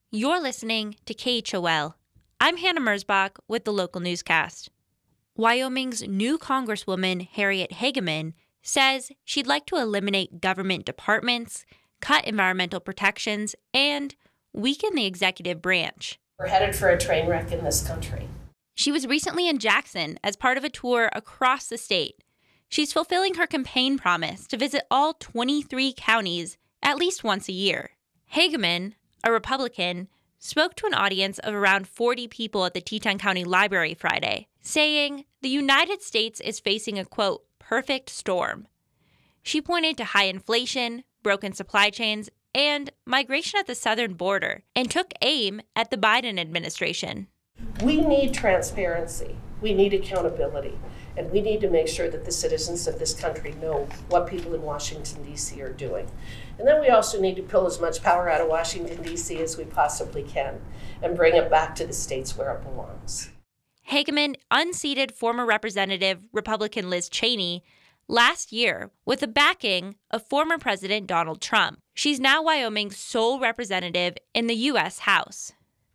You're listening to KHOL. I'm Hannah Merzbach with the local newscast. Wyoming's new Congresswoman, Harriet Hageman, says she'd like to eliminate government departments, cut environmental protections, and weaken the executive branch. We're headed for a train wreck in this country. She was recently in Jackson as part of a tour across the state. She's fulfilling her campaign promise to visit all 23 counties at least once a year. Hageman, a Republican, spoke to an audience of around 40 people at the Teton County Library Friday, saying the United States is facing a, quote, perfect storm. She pointed to high inflation, broken supply chains, and migration at the southern border, and took aim at the Biden administration. We need transparency. We need accountability. And we need to make sure that the citizens of this country know what people in Washington, D.C. are doing. And then we also need to pull as much power out of Washington, D.C. as we possibly can and bring it back to the states where it belongs. Hageman unseated former Representative Republican Liz Cheney last year with the backing of former President Donald Trump. She's now Wyoming's sole representative in the U.S. House.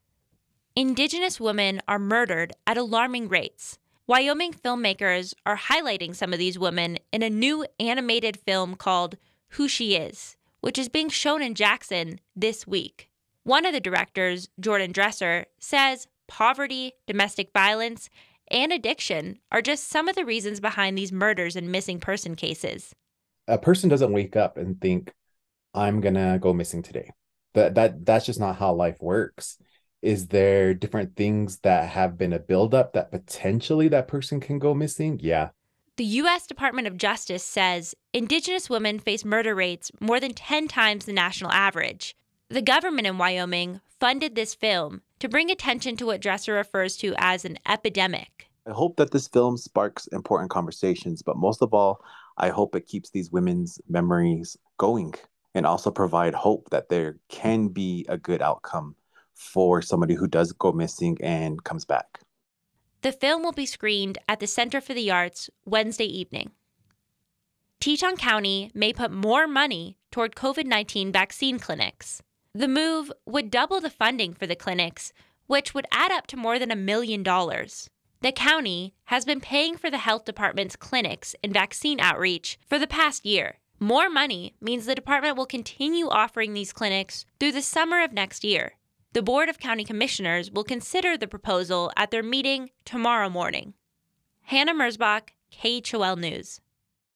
Indigenous women are murdered at alarming rates. Wyoming filmmakers are highlighting some of these women in a new animated film called Who She Is, which is being shown in Jackson this week. One of the directors, Jordan Dresser, says poverty, domestic violence, and addiction are just some of the reasons behind these murders and missing person cases. A person doesn't wake up and think, I'm going to go missing today. That's just not how life works. Is there different things that have been a buildup that potentially that person can go missing? Yeah. The U.S. Department of Justice says Indigenous women face murder rates more than 10 times the national average. The government in Wyoming funded this film to bring attention to what Dresser refers to as an epidemic. I hope that this film sparks important conversations, but most of all, I hope it keeps these women's memories going and also provide hope that there can be a good outcome for somebody who does go missing and comes back. The film will be screened at the Center for the Arts Wednesday evening. Teton County may put more money toward COVID-19 vaccine clinics. The move would double the funding for the clinics, which would add up to more than $1 million. The county has been paying for the health department's clinics and vaccine outreach for the past year. More money means the department will continue offering these clinics through the summer of next year. The Board of County Commissioners will consider the proposal at their meeting tomorrow morning. Hannah Merzbach, KHOL News.